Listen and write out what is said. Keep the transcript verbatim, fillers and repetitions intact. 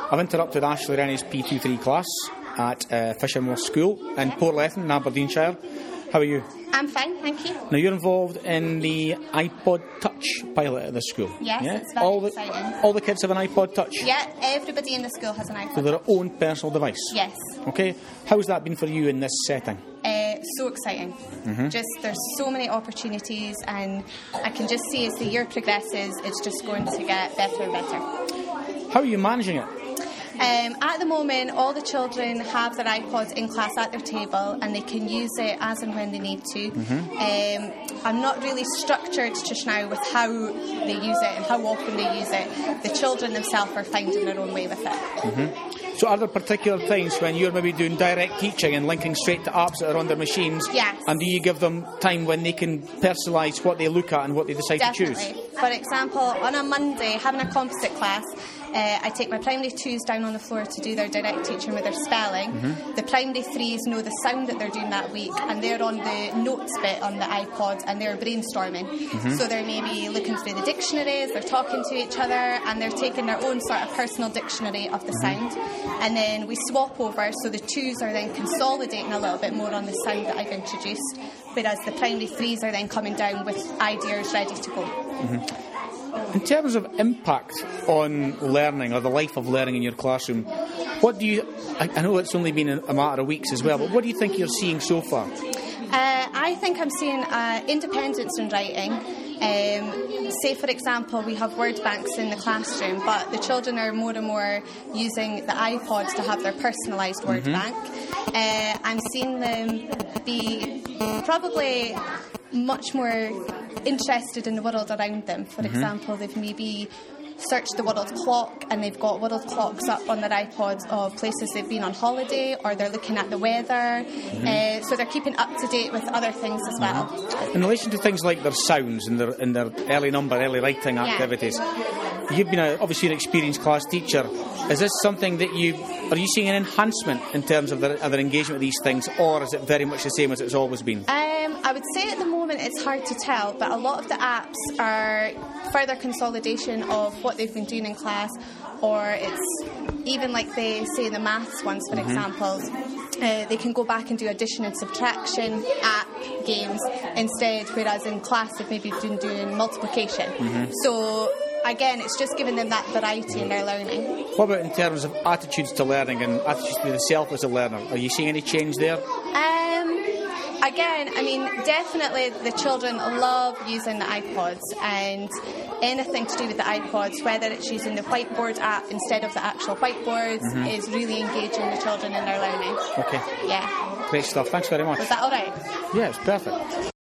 I've interrupted Ashley Rennie's P two three class at uh, Fishermore School in Portlethen, in Aberdeenshire. How are you? I'm fine, thank you. Now, you're involved in the iPod Touch pilot at the school. Yes, yeah? it's very all the, exciting. All the kids have an iPod Touch? Yeah, everybody in the school has an iPod So their Touch. own personal device? Yes. Okay. How's that been for you in this setting? Uh, so exciting. Mm-hmm. Just, there's so many opportunities, and I can just see as the year progresses, it's just going to get better and better. How are you managing it? Um, at the moment, all the children have their iPods in class at their table, and they can use it as and when they need to. Mm-hmm. Um, I'm not really structured just now with how they use it and how often they use it. The children themselves are finding their own way with it. Mm-hmm. So are there particular times when you're maybe doing direct teaching and linking straight to apps that are on their machines? Yes. And do you give them time when they can personalise what they look at and what they decide Definitely. to choose? For example, on a Monday, having a composite class, uh, I take my primary twos down on the floor to do their direct teaching with their spelling. Mm-hmm. The primary threes know the sound that they're doing that week, and they're on the notes bit on the iPod, and they're brainstorming. Mm-hmm. So they're maybe looking through the dictionaries, they're talking to each other, and they're taking their own sort of personal dictionary of the Mm-hmm. sound. And then we swap over, so the twos are then consolidating a little bit more on the sound that I've introduced, whereas the primary threes are then coming down with ideas ready to go. Mm-hmm. In terms of impact on learning or the life of learning in your classroom, what do you, I, I know it's only been a matter of weeks as well, but what do you think you're seeing so far? Uh, I think I'm seeing uh, independence in writing. Um, say, for example, we have word banks in the classroom, but the children are more and more using the iPods to have their personalised word Mm-hmm. bank. Uh, I'm seeing them be probably much more interested in the world around them. For Mm-hmm. example, they've maybe searched the world clock, and they've got world clocks up on their iPods of places they've been on holiday, or they're looking at the weather. Mm-hmm. Uh, so they're keeping up to date with other things as well. In relation to things like their sounds and their, and their early number, early writing activities, you've been a, obviously an experienced class teacher. Is this something that you, are you seeing an enhancement in terms of their, of their engagement with these things, or is it very much the same as it's always been? Um, I would say at the moment it's hard to tell, but a lot of the apps are further consolidation of what they've been doing in class, or it's even like they say the maths ones, for Mm-hmm. example. Uh, they can go back and do addition and subtraction app games instead, whereas in class they've maybe been doing multiplication. Mm-hmm. So again, it's just giving them that variety in their learning. What about in terms of attitudes to learning and attitudes to the self as a learner? Are you seeing any change there? Um, again, I mean, definitely the children love using the iPods, and anything to do with the iPods, whether it's using the whiteboard app instead of the actual whiteboards, Mm-hmm. is really engaging the children in their learning. Okay. Yeah. Great stuff. Thanks very much. Was that all right? Yeah, it's perfect.